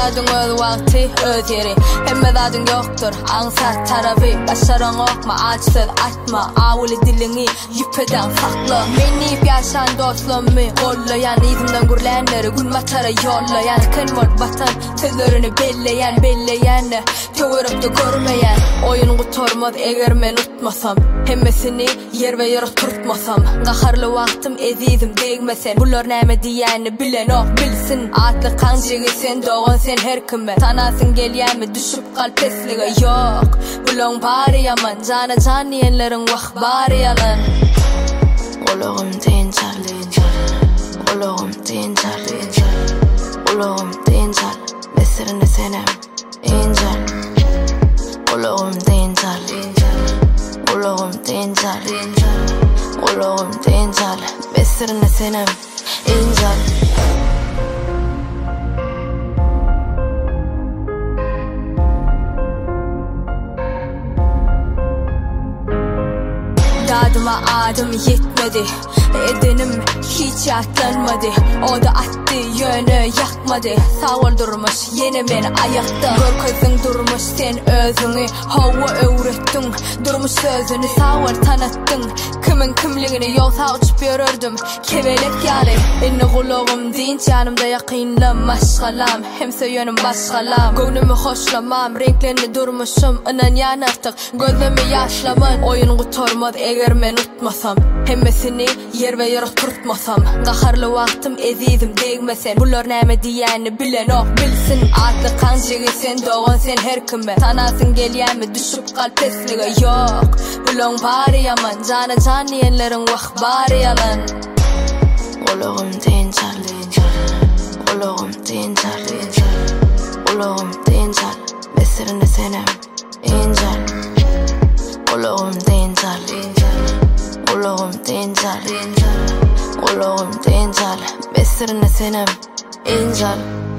Hemmedaden öz vakti öz yeri Hemmedaden yoktur ansat tarafı Başarın okma açsız atma Avuli dilini yüpeden saklı Menip yaşan dostluğumu kollayan İzimden gürlenleri gün matara yollayan Kınmot batan sözlerini belleyen Tövürüp de görmeyen Oyun kutormaz eğer men utmasam Hemmesini yer ve yere turtmasam Qaharlı vaktim ezizim değmesen Bular näme diyeni bilen ok bilsin Atlı kancıgı sen doğun sen her kime Tanasın gelýänmi düşüp kalp eslige yok Bulon bari yaman Cana can diyenlerin vak bari yalan Uluğum dencal Uluğum dencal Uluğum dencal Mesirini senem incal Uluğum dencal Uluğum dencal Uluğum dencal Mesirini senem incal Dadıma adım yetmedi Edenim hiç yatlanmadı O da attı yönü yakmadı Sağol durmuş yine beni ayakta Görközün durmuş sen özünü Hava öğrettin Durmuş sözünü sağol tanıttın Kimin kimliğini yolsa uçup yürürdüm Kevelek yari Inni kuluğum dinç yanımda yakinlam Maşgalam hemse yönüm başgalam Gönlümü hoşlamam Renklerini durmuşum inan yanartık Gözümü yaşlamın Oyun kutormaz eğer men utmasam Hemmesini yer ve yere turtmasam Qaharlı vaktim ezizim değmesen Bular näme diyeni bilen ok bilsin Atlı kancıgı sen doğun sen her kime Tanasın gelýänmi düşüp kalp eslige yok Bulon bari yaman Cana can diyenlerin vak bari yalan Uluğum dencal Uluğum dencal Uluğum dencal Mesirini senem incal Uluğum dencal Uluğum dencal Uluğum dencal Mesirini senem incal